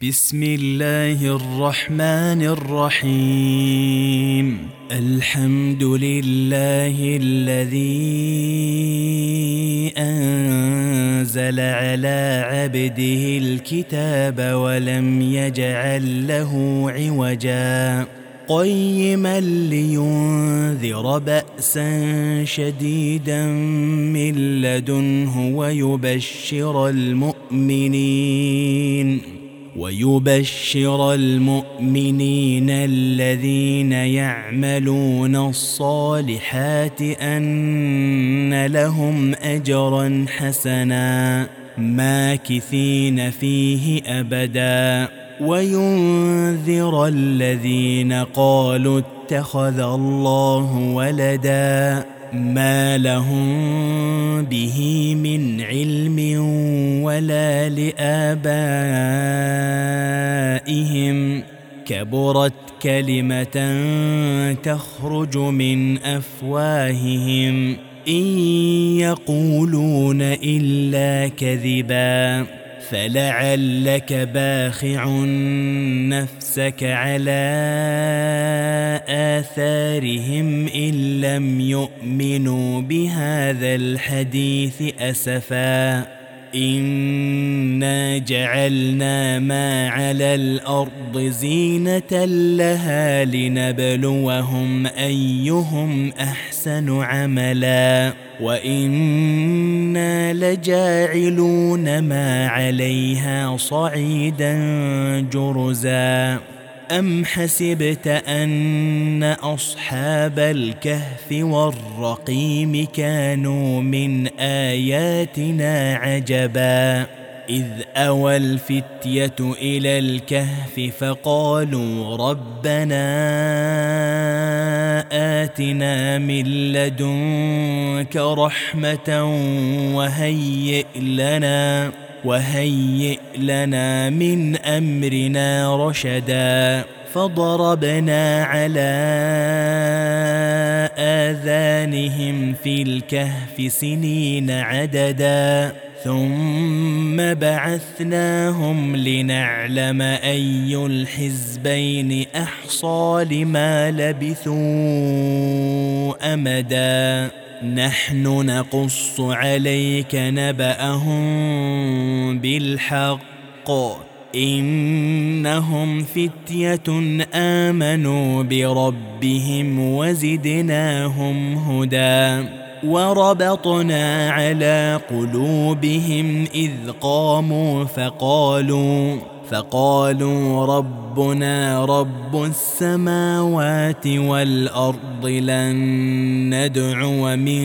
بسم الله الرحمن الرحيم. الحمد لله الذي أنزل على عبده الكتاب ولم يجعل له عوجا قيما لينذر بأسا شديدا من لدنه ويبشر المؤمنين الذين يعملون الصالحات أن لهم أجرا حسنا ماكثين فيه أبدا وينذر الذين قالوا اتخذ الله ولدا ما لهم به من علم ولا لآبائهم كبرت كلمة تخرج من أفواههم إن يقولون إلا كذبا فلعلك باخع نفسك على آثارهم إن لم يؤمنوا بهذا الحديث أسفا إنا جعلنا ما على الأرض زينة لها لنبلوهم أيهم أحسن عملا وإنا لجاعلون ما عليها صعيدا جرزا أم حسبت أن أصحاب الكهف والرقيم كانوا من آياتنا عجبا إذ أوى الفتية إلى الكهف فقالوا ربنا آتنا من لدنك رحمة وهيئ لنا من أمرنا رشدا فضربنا على آذانهم في الكهف سنين عددا ثم بعثناهم لنعلم أي الحزبين أحصى لما لبثوا أمدا نحن نقص عليك نبأهم بالحق إنهم فتية آمنوا بربهم وزدناهم هدى وربطنا على قلوبهم إذ قاموا فقالوا ربنا رب السماوات والأرض لن ندعو من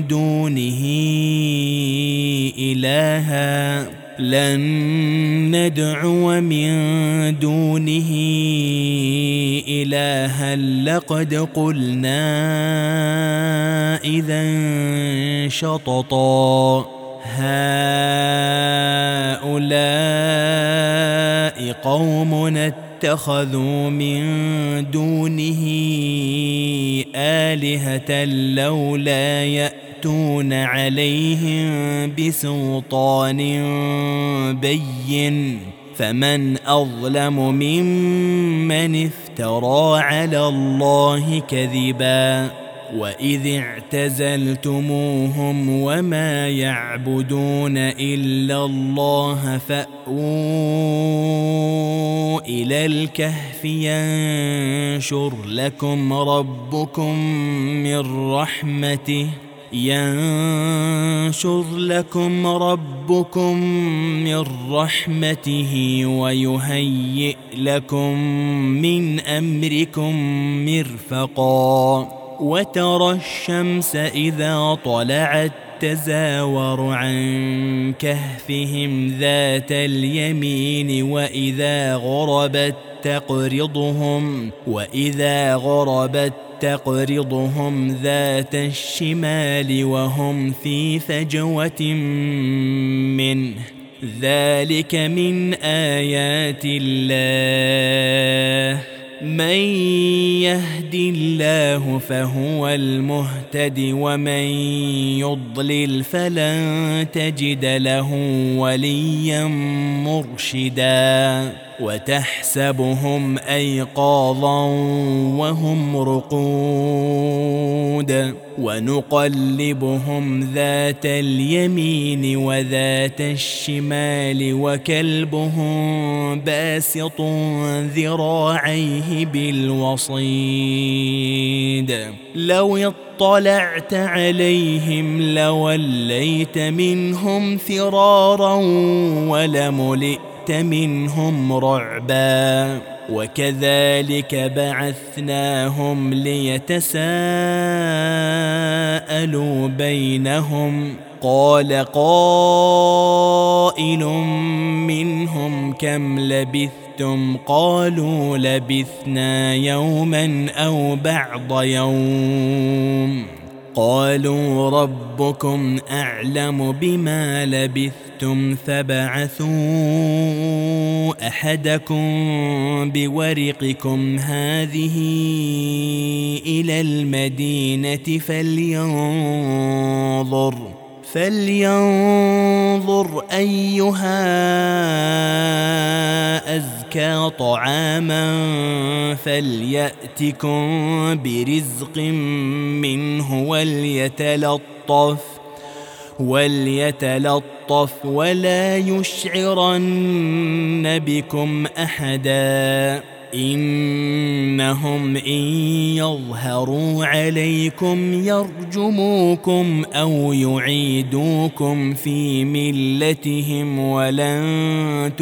دونه إلها لقد قلنا إذا شططا هؤلاء قومنا اتخذوا من دونه آلهة لولا يأتون عليهم بسلطان بين فمن أظلم ممن افترى على الله كذبا وإذ اعتزلتموهم وما يعبدون إلا الله فأووا إلى الكهف ينشر لكم ربكم من رحمته ويهيئ لكم من أمركم مرفقا وترى الشمس إذا طلعت تزاور عن كهفهم ذات اليمين وإذا غربت تقرضهم ذات الشمال وهم في فجوة منه ذلك من آيات الله من يهد الله فهو المهتد ومن يضلل فلن تجد له وليا مرشدا وتحسبهم أيقاظا وهم رقود ونقلبهم ذات اليمين وذات الشمال وكلبهم باسط ذراعيه بالوصيد لو اطلعت عليهم لوليت منهم فرارا ولملئت منهم رعبا وكذلك بعثناهم ليتساءلوا بينهم قال قائل منهم كم لبثتم قالوا لبثنا يوما أو بعض يوم قالوا ربكم أعلم بما لبثتم فابعثوا أحدكم بورقكم هذه إلى المدينة فلينظر أيها أزكى طعاما فليأتكم برزق منه وليتلطف ولا يشعرن بكم أحدا إنهم إن يظهروا عليكم يرجموكم أو يعيدوكم في ملتهم ولن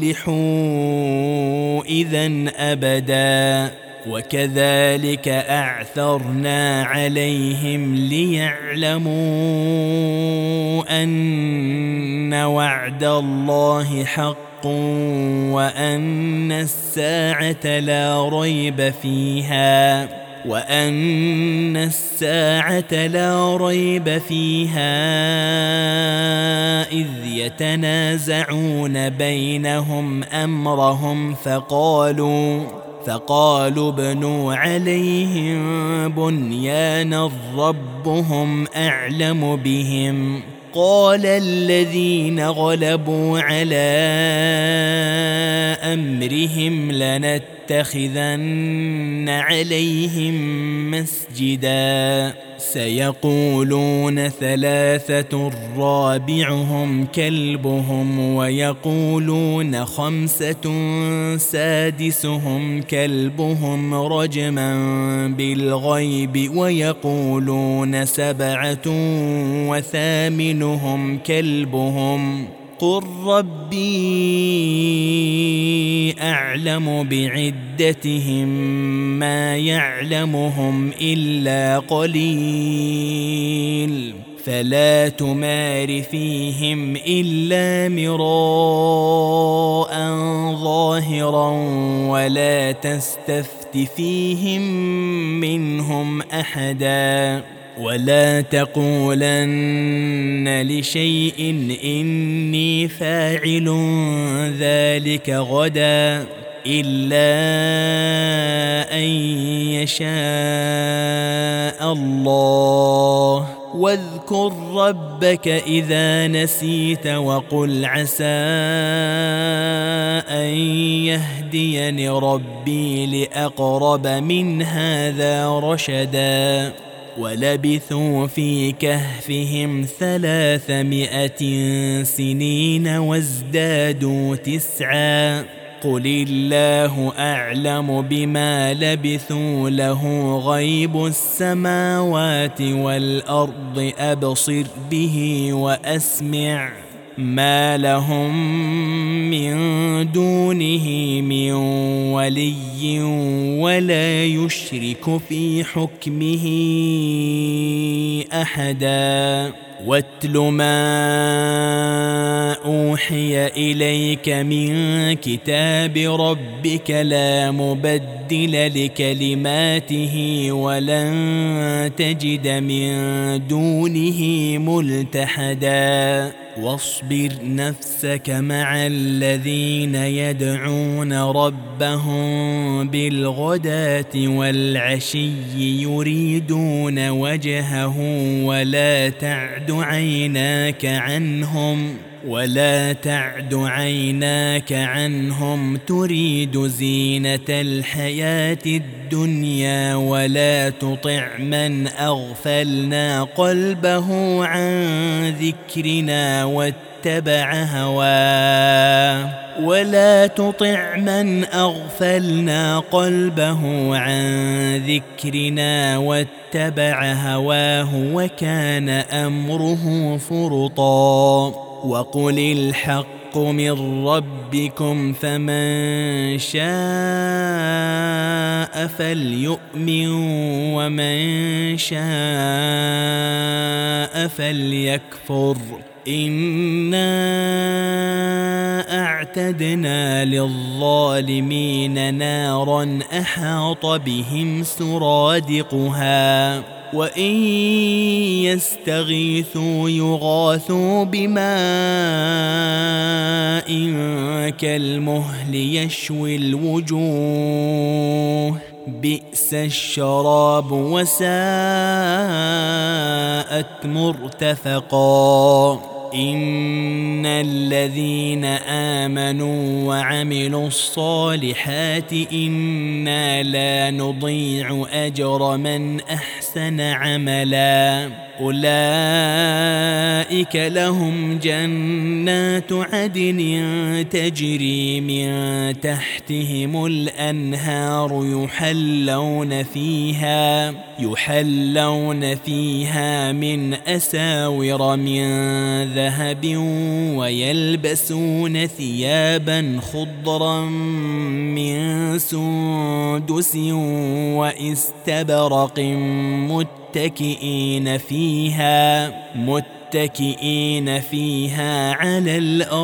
تفلحوا إذن أبدا وكذلك أعثرنا عليهم ليعلموا أن وعد الله حق وأن الساعة لا ريب فيها إذ يتنازعون بينهم أمرهم فقالوا ابنوا عليهم بنيانا ربهم أعلم بهم قال الذين غلبوا على أمرهم لنتخذن عليهم مسجدا سيقولون ثلاثة رابعهم كلبهم ويقولون خمسة سادسهم كلبهم رجما بالغيب ويقولون سبعة وثامنهم كلبهم قل ربي أعلم بعدتهم ما يعلمهم إلا قليل فلا تمار فيهم إلا مراء ظاهرا ولا تستفت فيهم منهم أحدا ولا تقولن لشيء إني فاعل ذلك غدا إلا أن يشاء الله واذكر ربك إذا نسيت وقل عسى أن يهديني ربي لأقرب من هذا رشدا ولبثوا في كهفهم 300 سنين وازدادوا 9 قل الله أعلم بما لبثوا له غيب السماوات والأرض أبصر به وأسمع ما لهم من دونه من ولي ولا يشرك في حكمه أحدا واتل ما أوحي إليك من كتاب ربك لا مبدل لكلماته ولن تجد من دونه ملتحدا واصبر نفسك مع الذين يدعون ربهم بالغداة والعشي يريدون وجهه ولا تعد عيناك عنهم ولا تعد عيناك عنهم تريد زينة الحياة الدنيا ولا تطع من أغفلنا قلبه عن ذكرنا واتبع هواه وكان أمره فرطا. وقل الحق من ربكم فمن شاء فليؤمن ومن شاء فليكفر. إنا أعتدنا للظالمين نارا أحاط بهم سرادقها وإن يستغيثوا يغاثوا بماء كالمهل يشوي الوجوه بئس الشراب وساءت مرتفقا. إن الذين آمنوا وعملوا الصالحات إنا لا نضيع أجر من أحسن عملا. أولئك لهم جنات عدن تجري من تحتهم الأنهار يحلون فيها من أساور من ذهب ويلبسون ثيابا خضرا من سندس وإستبرق متكئين فيها على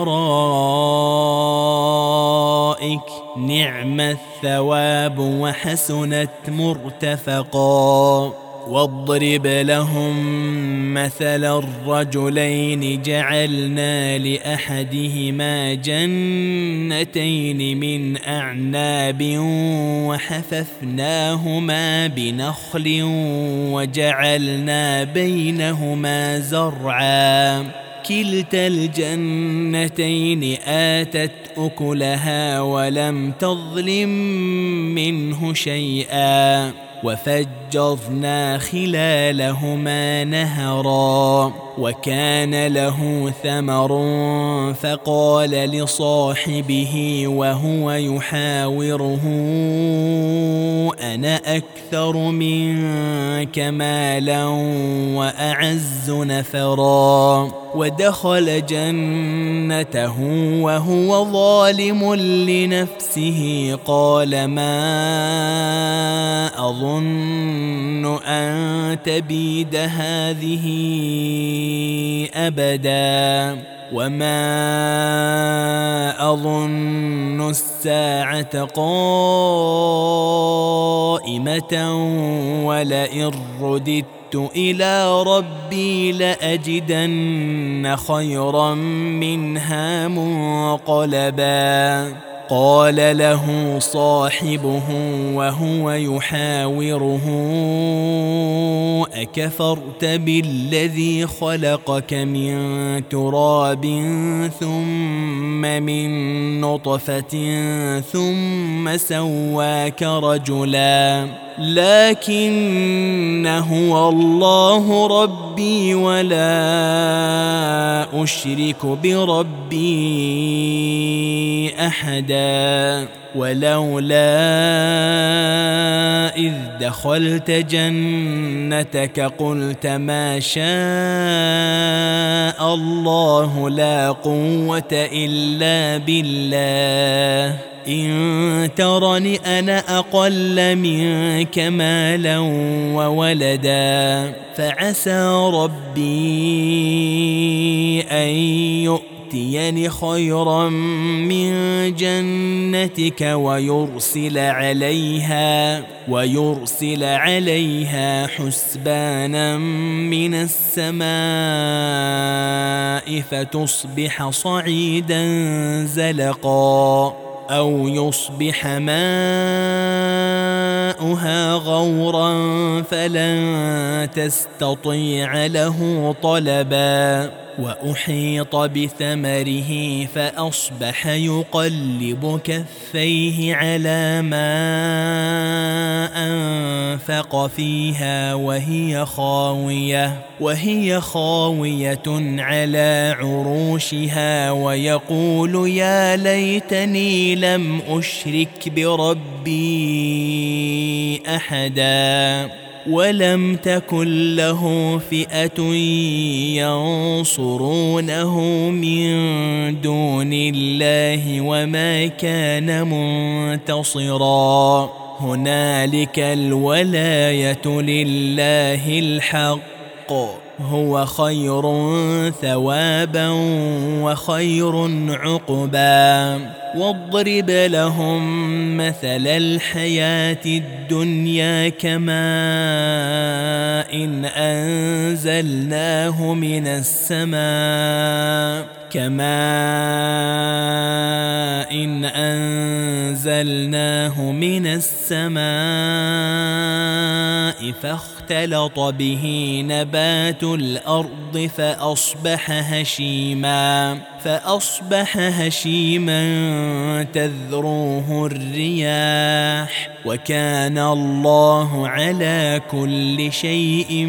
الأرائك نعم الثواب وحسنت مرتفقا. واضرب لهم مثل الرجلين جعلنا لأحدهما جنتين من أعناب وحففناهما بنخل وجعلنا بينهما زرعا كلتا الجنتين آتت أكلها ولم تظلم منه شيئا وفجرنا خلالهما نهرا. وكان له ثمر فقال لصاحبه وهو يحاوره أنا أكثر منك مالا وأعز نفرا. ودخل جنته وهو ظالم لنفسه قال ما أظن أن تبيد هذه أبدا وما أظن الساعة قائمة ولئن رددت إلى ربي لأجدن خيرا منها منقلبا. قال له صاحبه وهو يحاوره أكفرت بالذي خلقك من تراب ثم من نطفة ثم سواك رجلا لكن هو الله ربي ولا أشرك بربي أحدا. ولولا إذ دخلت جنتك قلت ما شاء الله لا قوة إلا بالله إن ترني أنا أقل منك مالا وولدا فعسى ربي أن يؤتيني خيرا من جنتك ويرسل عليها حسبانا من السماء فتصبح صعيدا زلقا أو يصبح ماؤها غورا فلن تستطيع له طلبا. وأحيط بثمره فأصبح يقلب كفيه على ما أنفق فيها وهي خاوية على عروشها ويقول يا ليتني لم أشرك بربي أحدا ولم تكن له فئة ينصرونه من دون الله وما كان منتصرا هنالك الولاية لله الحق هو خير ثوابا وخير عقبا واضرب لهم مثل الحياة الدنيا كماء إن أنزلناه من السماء فاختلط به نبات الأرض فأصبح هشيما تذروه الرياح وكان الله على كل شيء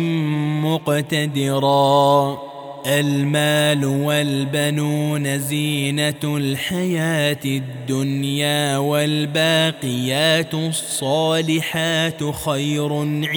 مقتدرا المال والبنون زينة الحياة الدنيا والباقيات الصالحات خير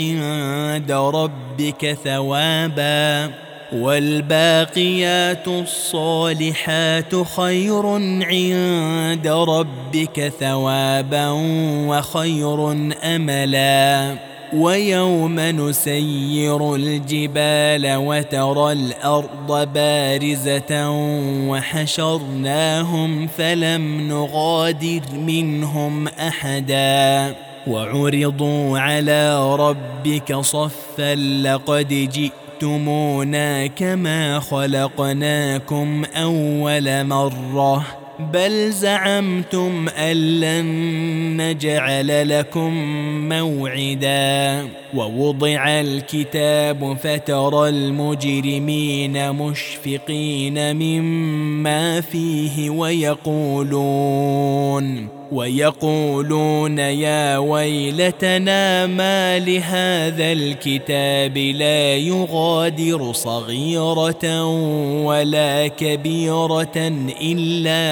عند ربك ثوابا وخير أملا ويوم نسير الجبال وترى الأرض بارزة وحشرناهم فلم نغادر منهم أحدا وعرضوا على ربك صفا لقد جئتمونا كما خلقناكم أول مرة بل زعمتم أن لن نجعل لكم موعدا ووضع الكتاب فترى المجرمين مشفقين مما فيه ويقولون يا ويلتنا ما لهذا الكتاب لا يغادر صغيرة ولا كبيرة إلا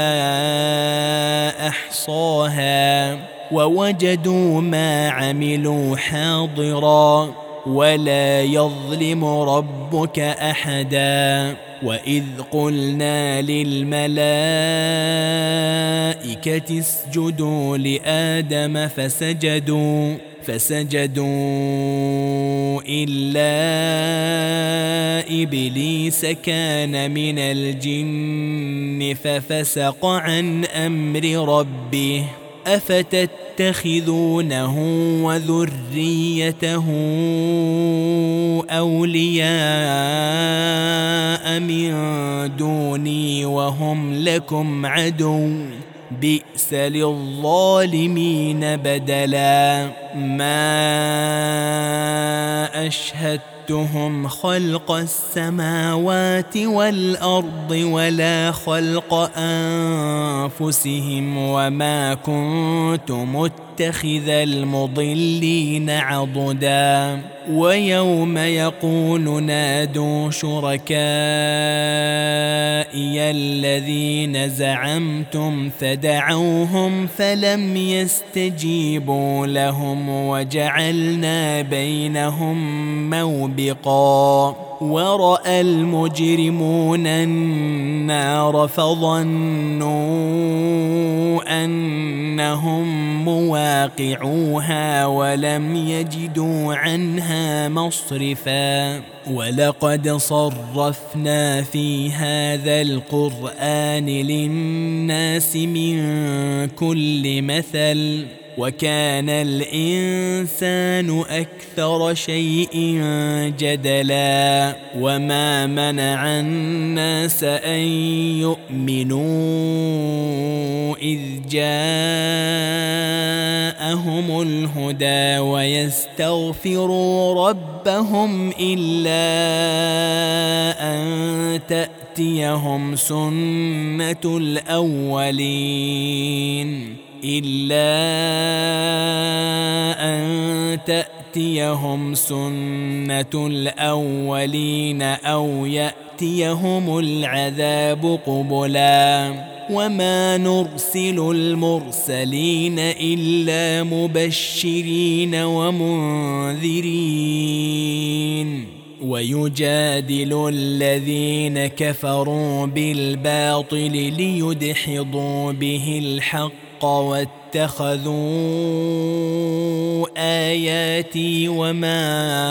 أحصاها ووجدوا ما عملوا حاضرا ولا يظلم ربك أحدا وإذ قلنا للملائكة اسجدوا لآدم فسجدوا إلا إبليس كان من الجن ففسق عن أمر ربه أفتتخذونه وذريته أولياء من دوني وهم لكم عدو بئس للظالمين بدلا ما أشهدتهم خلق السماوات والأرض ولا خلق أنفسهم وما كنت متخذ المضلين عضدا ويوم يقول نادوا شركائي الذين زعمتم فدعوهم فلم يستجيبوا لهم وجعلنا بينهم موبقا ورأى المجرمون النار فظنوا أنهم مواقعوها ولم يجدوا عنها مصرفا ولقد صرفنا في هذا القرآن للناس من كل مثل وكان الإنسان أكثر شيء جدلا وما منع الناس أن يؤمنوا إذ جاءهم الهدى ويستغفروا ربهم إلا أن تأتيهم تأتيهم سنة الأولين إلا أن تأتيهم سنة الأولين أو يأتيهم العذاب قبلا وما نرسل المرسلين إلا مبشرين ومنذرين ويجادل الذين كفروا بالباطل ليدحضوا به الحق واتخذوا آياتي وما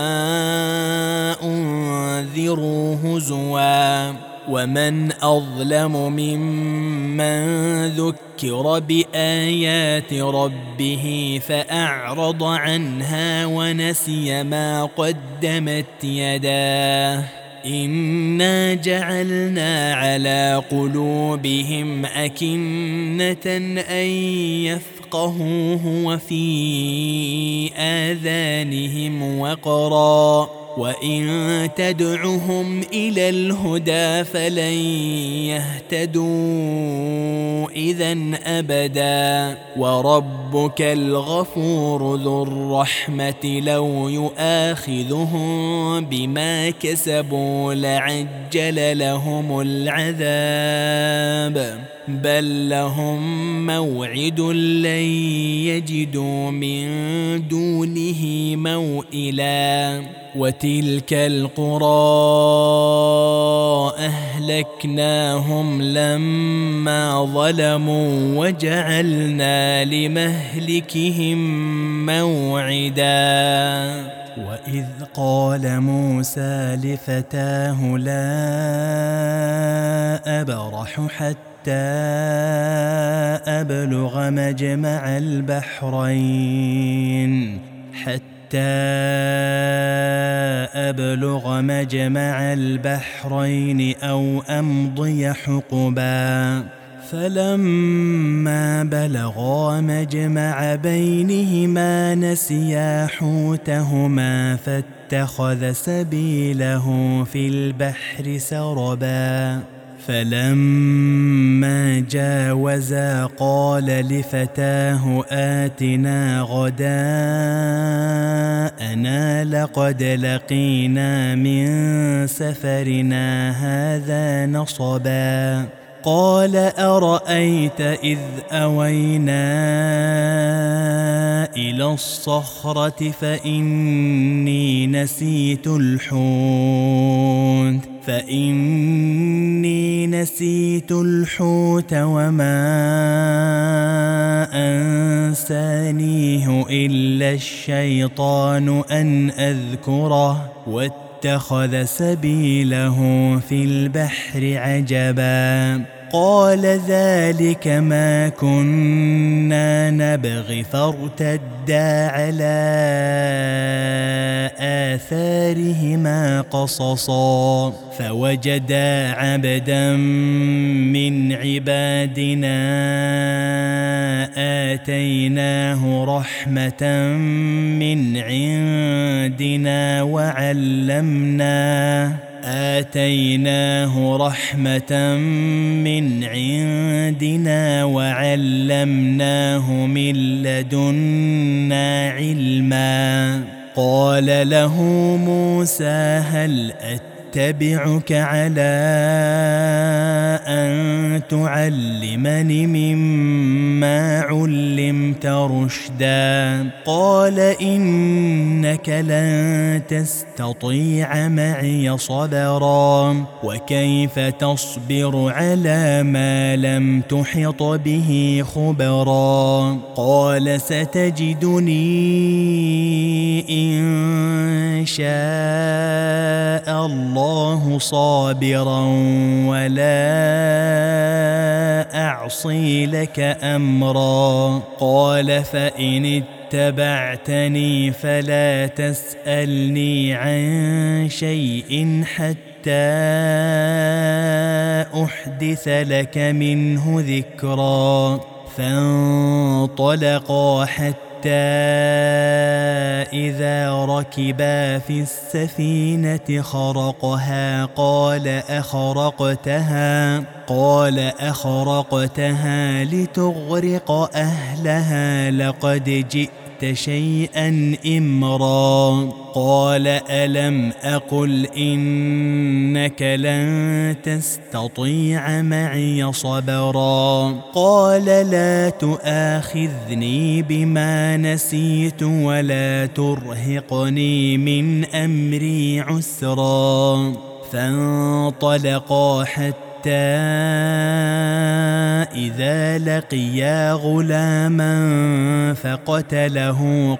أنذروا هزوا ومن أظلم ممن ذكر بآيات ربه فأعرض عنها ونسي ما قدمت يداه إنا جعلنا على قلوبهم أكنة أن يفقهوه وفي آذانهم وقرا وإن تدعهم إلى الهدى فلن يهتدوا إذن أبدا وربك الغفور ذو الرحمة لو يؤاخذهم بما كسبوا لعجل لهم العذاب بل لهم موعد لن يجدوا من دونه موئلا وتلك القرى أهلكناهم لما ظلموا وجعلنا لمهلكهم موعدا وإذ قال موسى لفتاه لا أبرح حتى أبلغ مجمع البحرين أو أمضي حقبا فلما بلغا مجمع بينهما نسيا حوتهما فاتخذ سبيله في البحر سربا فلما جاوزا قال لفتاه آتنا غداءنا لقد لقينا من سفرنا هذا نصبا قال أرأيت إذ أوينا إلى الصخرة فإني نسيت الحوت وما أنسانيه إلا الشيطان أن أذكره واتخذ سبيله في البحر عجبا قال ذلك ما كنا نبغي فارتدا على آثارهما قصصا فوجدا عبدا من عبادنا آتيناه رحمة من عندنا وعلمناه من لدنا علما قال له موسى هل أتبعك على أن تعلمني مما علمت رشدا قال إنك لن تستطيع معي صبرا وكيف تصبر على ما لم تحط به خبرا قال ستجدني إن شاء الله صابرا ولا أعصي لك أمرا قال فإن اتبعتني فلا تسألني عن شيء حتى أحدث لك منه ذكرا فانطلقا حتى إذا ركبا في السفينة خرقها قال أخرقتها لتغرق أهلها لقد جئت شيئا إمرا. قال ألم أقل إنك لن تستطيع معي صبرا. قال لا تؤاخذني بما نسيت ولا ترهقني من أمري عسرا. فانطلقا حتى إذا لقيا غلاما فقتله.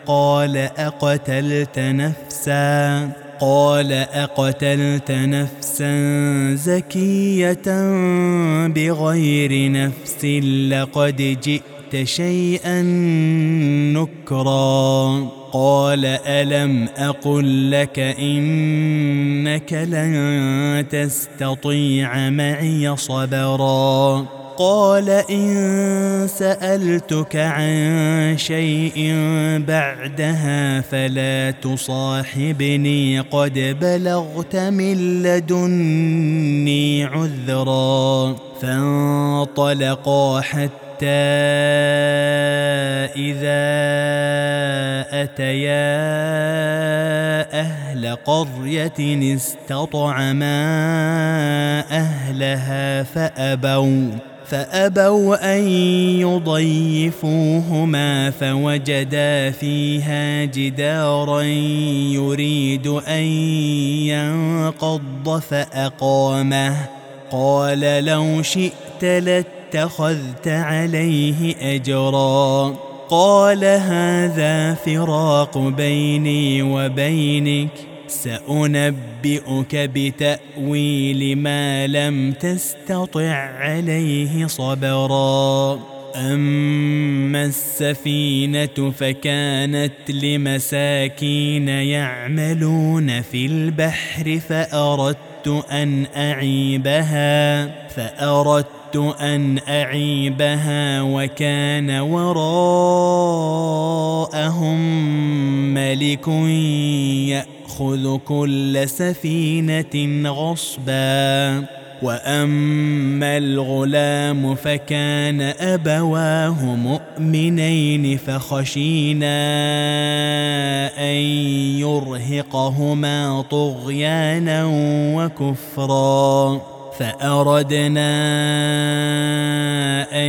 قال أقتلت نفسا زكية بغير نفس لقد جئت شيئا نكرا. قال ألم أقل لك إنك لن تستطيع معي صبرا. قال إن سألتك عن شيء بعدها فلا تصاحبني قد بلغت من لدني عذرا. فانطلقا حتى إذا أتيا أهل قرية استطعما أهلها فأبوا أن يضيفوهما فوجدا فيها جدارا يريد أن ينقض فأقامه. قال لو شئت لاتخذت عليه أجرا. قال هذا فراق بيني وبينك سأنبئك بتأويل ما لم تستطع عليه صبرا. أما السفينة فكانت لمساكين يعملون في البحر فأردت أن أعيبها وكان وراءهم ملك يأخذ كل سفينة غصبا. وأما الغلام فكان أبواه مؤمنين فخشينا أن يرهقهما طغيانا وكفرا. فأردنا أن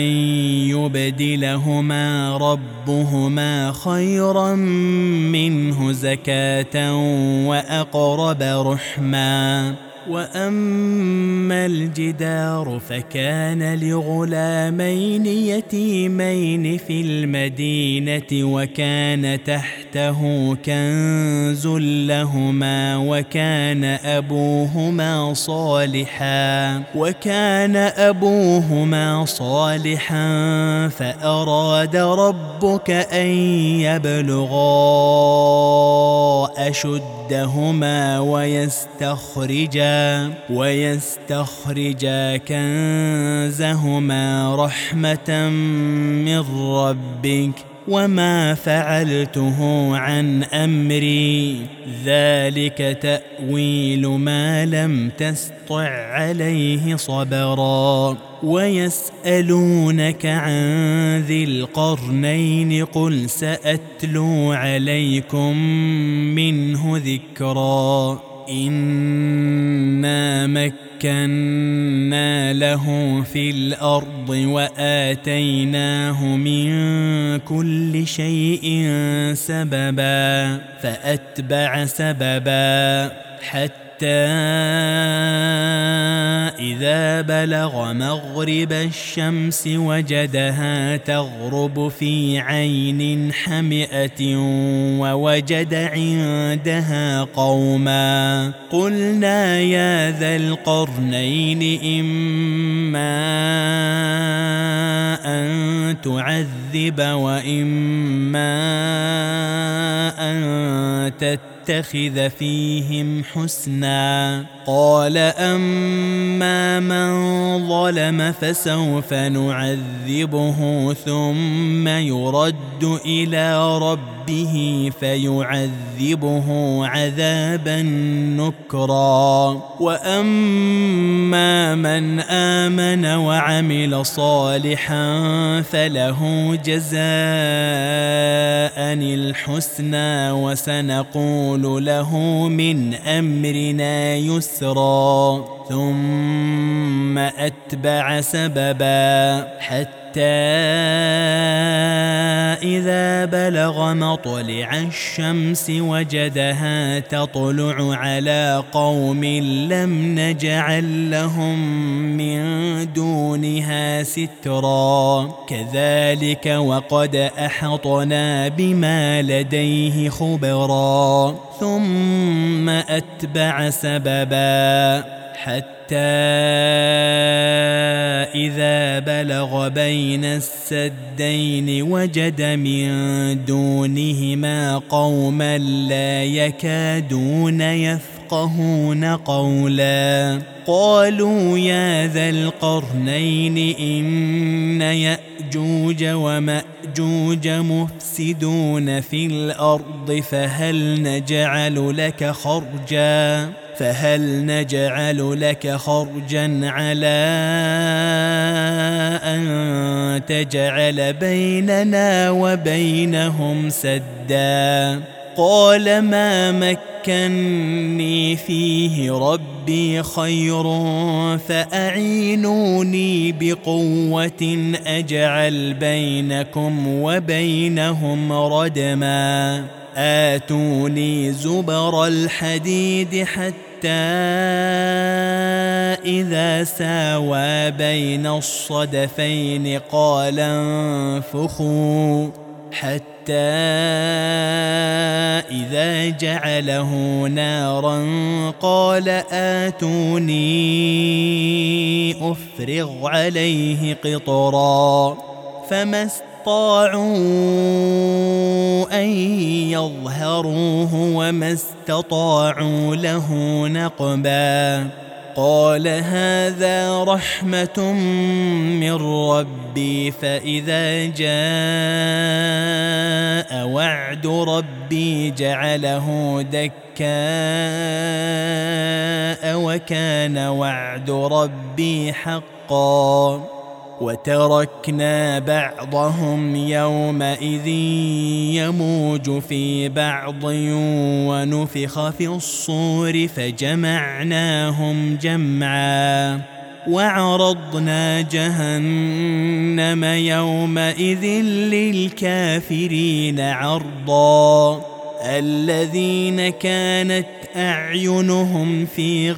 يبدلهما ربهما خيرا منه زكاة وأقرب رحما. وأما الجدار فكان لغلامين يتيمين في المدينة وكان تحته كنز لهما وكان أبوهما صالحا فأراد ربك أن يبلغا أشدهما ويستخرجا كنزهما رحمة من ربك وما فعلته عن أمري ذلك تأويل ما لم تسطع عليه صبرا. ويسألونك عن ذي القرنين قل سأتلو عليكم منه ذكرا. إنا مكنا له في الأرض وآتيناه من كل شيء سببا فأتبع سببا حتى إذا بلغ مغرب الشمس وجدها تغرب في عين حمئة ووجد عندها قوما. قلنا يا ذا القرنين إما أن تعذب وإما أن تتخذ فيهم حسنا. قال أما من ظلم فسوف نعذبه ثم يرد إلى ربه فيعذبه عذابا نكرا. وأما من آمن وعمل صالحا فله جزاء الحسنى وسنقول له من أمرنا يسرا. ثم أتبع سببا حتى إذا بلغ مطلع الشمس وجدها تطلع على قوم لم نجعل لهم من دونها سترا. كذلك وقد أحطنا بما لديه خبرا. ثم أتبع سببا حتى إذا بلغ بين السدين وجد من دونهما قوما لا يكادون يفقهون قولا. قالوا يا ذا القرنين إن يأجوج ومأجوج مفسدون في الأرض فهل نجعل لك خرجا على أن تجعل بيننا وبينهم سدا. قال ما مكني فيه ربي خير فأعينوني بقوة أجعل بينكم وبينهم ردما. آتوني زبر الحديد حتى إذا ساوى بين الصدفين قال انفخوا حتى إذا جعله نارا قال آتوني أفرغ عليه قطرا. فما استطاعوا أن يظهروه وما استطاعوا له نقبا. قال هذا رحمة من ربي فإذا جاء وعد ربي جعله دكاء وكان وعد ربي حقا. وتركنا بعضهم يومئذ يموج في بعض ونفخ في الصور فجمعناهم جمعا. وعرضنا جهنم يومئذ للكافرين عرضا. الذين كانت أعينهم في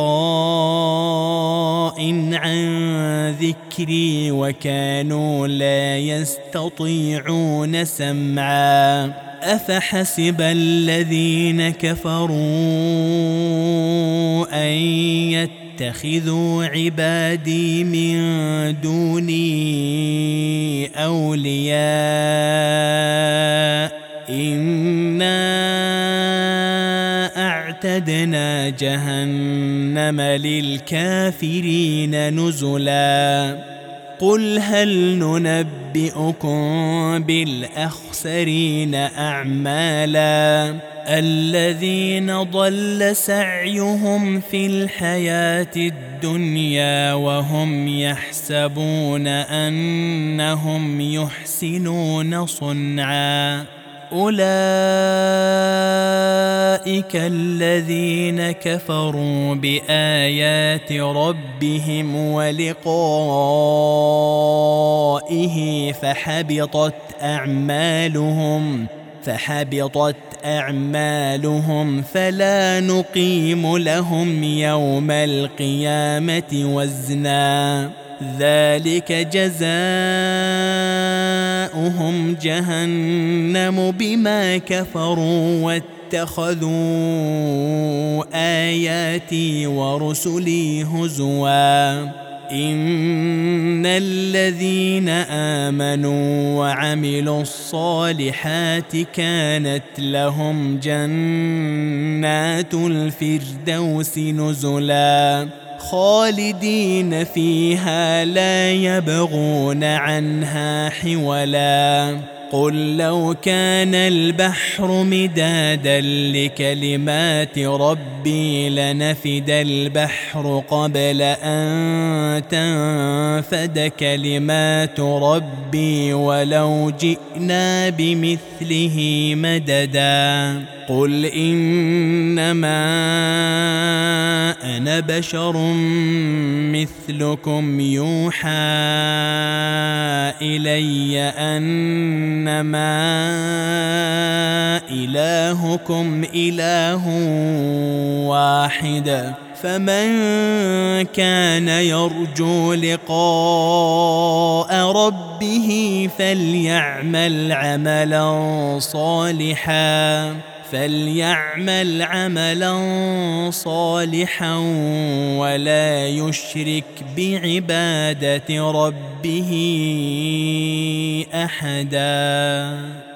غطاء عن ذكري وكانوا لا يستطيعون سمعا. أفحسب الذين كفروا أن يتخذوا عبادي من دوني أولياء إنا أعتدنا جهنم للكافرين نزلا. قل هل ننبئكم بالأخسرين أعمالا الذين ضل سعيهم في الحياة الدنيا وهم يحسبون أنهم يحسنون صنعا. أولئك الذين كفروا بآيات ربهم ولقائه فحبطت أعمالهم فلا نقيم لهم يوم القيامة وزنا. ذلك جزاؤهم جهنم بما كفروا واتخذوا آياتي ورسلي هزوا. إن الذين آمنوا وعملوا الصالحات كانت لهم جنات الفردوس نزلا خالدين فيها لا يبغون عنها حولا قل لو كان البحر مدادا لكلمات ربي لنفد البحر قبل أن تنفد كلمات ربي ولو جئنا بمثله مددا قل إنما أنا بشر مثلكم يوحى إلي أنما إلهكم إله واحد فمن كان يرجو لقاء ربه فليعمل عملا صالحا ولا يشرك بعبادة ربه أحدا.